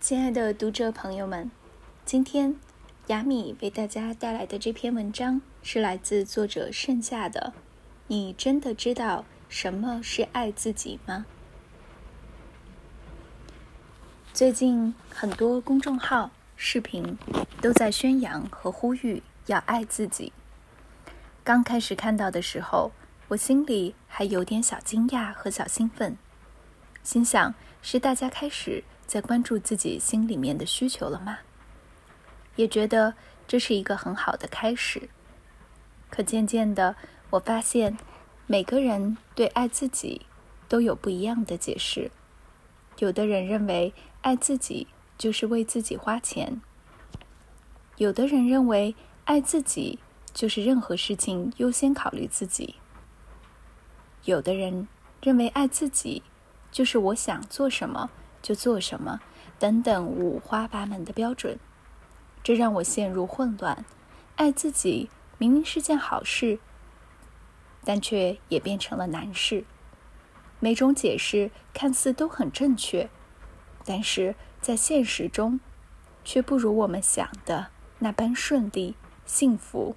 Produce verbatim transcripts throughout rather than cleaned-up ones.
亲爱的读者朋友们，今天雅米为大家带来的这篇文章是来自作者盛夏的。你真的知道什么是爱自己吗？最近很多公众号、视频都在宣扬和呼吁要爱自己。刚开始看到的时候，我心里还有点小惊讶和小兴奋，心想是大家开始在关注自己心里面的需求了吗？也觉得这是一个很好的开始。可渐渐的，我发现每个人对爱自己都有不一样的解释。有的人认为爱自己就是为自己花钱，有的人认为爱自己就是任何事情优先考虑自己，有的人认为爱自己就是我想做什么就做什么，等等五花八门的标准。这让我陷入混乱。爱自己明明是件好事，但却也变成了难事。每种解释看似都很正确，但是在现实中却不如我们想的那般顺利幸福。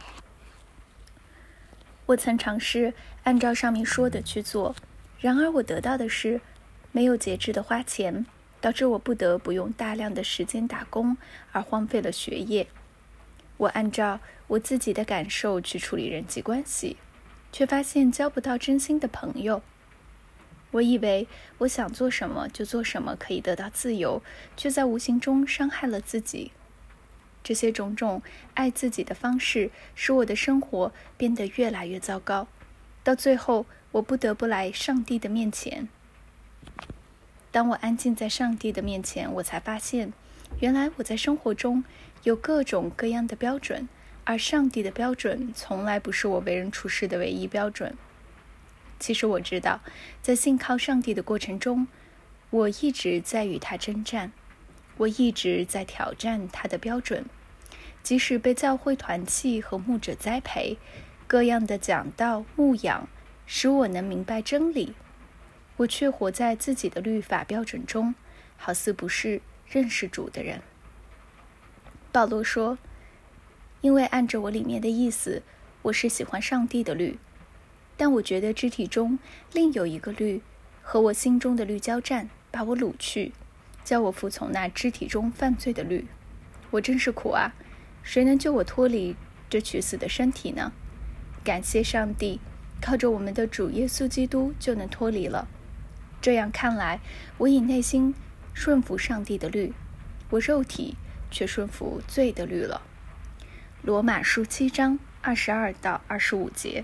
我曾尝试按照上面说的去做，然而我得到的是没有节制的花钱，导致我不得不用大量的时间打工，而荒废了学业。我按照我自己的感受去处理人际关系，却发现交不到真心的朋友。我以为我想做什么就做什么可以得到自由，却在无形中伤害了自己。这些种种爱自己的方式，使我的生活变得越来越糟糕。到最后，我不得不来上帝的面前。当我安静在上帝的面前，我才发现，原来我在生活中有各种各样的标准，而上帝的标准从来不是我为人处事的唯一标准。其实我知道，在信靠上帝的过程中，我一直在与他征战，我一直在挑战他的标准。即使被教会团契和牧者栽培，各样的讲道牧养，使我能明白真理，我却活在自己的律法标准中，好似不是认识主的人。保罗说，因为按着我里面的意思，我是喜欢上帝的律，但我觉得肢体中另有一个律和我心中的律交战，把我掳去，叫我服从那肢体中犯罪的律。我真是苦啊！谁能救我脱离这取死的身体呢？感谢上帝，靠着我们的主耶稣基督就能脱离了。这样看来，我以内心顺服上帝的律，我肉体却顺服罪的律了。罗马书七章二十二到二十五节。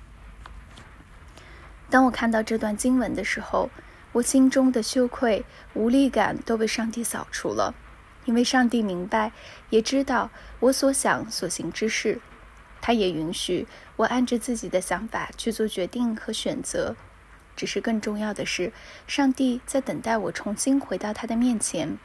当我看到这段经文的时候，我心中的羞愧、无力感都被上帝扫除了，因为上帝明白，也知道我所想所行之事，他也允许我按着自己的想法去做决定和选择。只是更重要的是，上帝在等待我重新回到他的面前。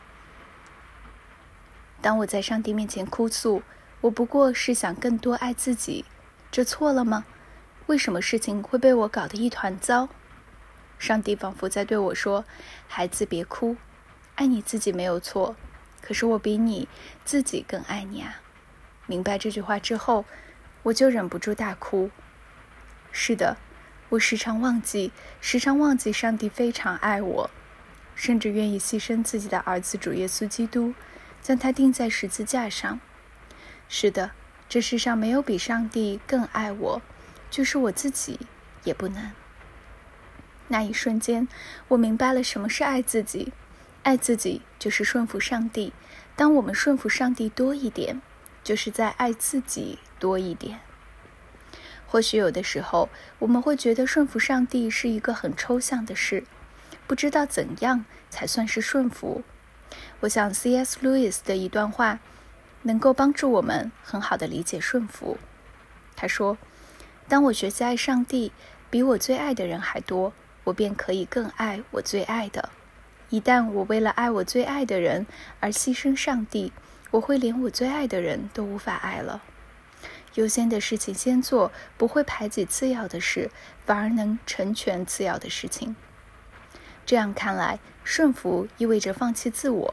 当我在上帝面前哭诉，我不过是想更多爱自己，这错了吗？为什么事情会被我搞得一团糟？上帝仿佛在对我说，孩子别哭，爱你自己没有错，可是我比你自己更爱你啊。明白这句话之后，我就忍不住大哭。是的，我时常忘记，时常忘记上帝非常爱我，甚至愿意牺牲自己的儿子主耶稣基督，将他钉在十字架上。是的，这世上没有比上帝更爱我，就是我自己也不能。那一瞬间，我明白了什么是爱自己。爱自己就是顺服上帝。当我们顺服上帝多一点，就是在爱自己多一点。或许有的时候，我们会觉得顺服上帝是一个很抽象的事，不知道怎样才算是顺服。我想 C S Lewis 的一段话能够帮助我们很好地理解顺服。他说，当我学习爱上帝比我最爱的人还多，我便可以更爱我最爱的。一旦我为了爱我最爱的人而牺牲上帝，我会连我最爱的人都无法爱了。优先的事情先做，不会排挤次要的事，反而能成全次要的事情。这样看来，顺服意味着放弃自我，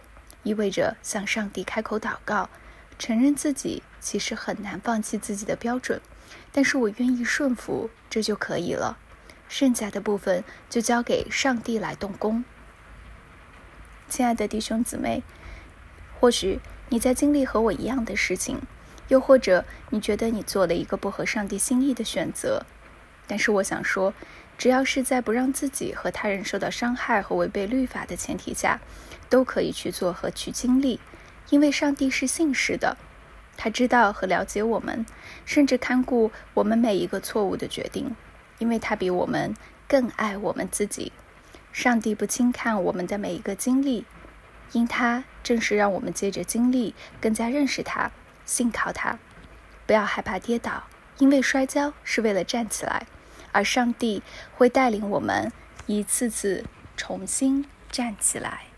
意味着向上帝开口祷告，承认自己其实很难放弃自己的标准，但是我愿意顺服，这就可以了。剩下的部分就交给上帝来动工。亲爱的弟兄姊妹，或许你在经历和我一样的事情，又或者你觉得你做了一个不合上帝心意的选择，但是我想说，只要是在不让自己和他人受到伤害和违背律法的前提下，都可以去做和去经历，因为上帝是信实的，他知道和了解我们，甚至看顾我们每一个错误的决定，因为他比我们更爱我们自己。上帝不轻看我们的每一个经历，因他正是让我们借着经历更加认识他，信靠他。不要害怕跌倒，因为摔跤是为了站起来，而上帝会带领我们一次次重新站起来。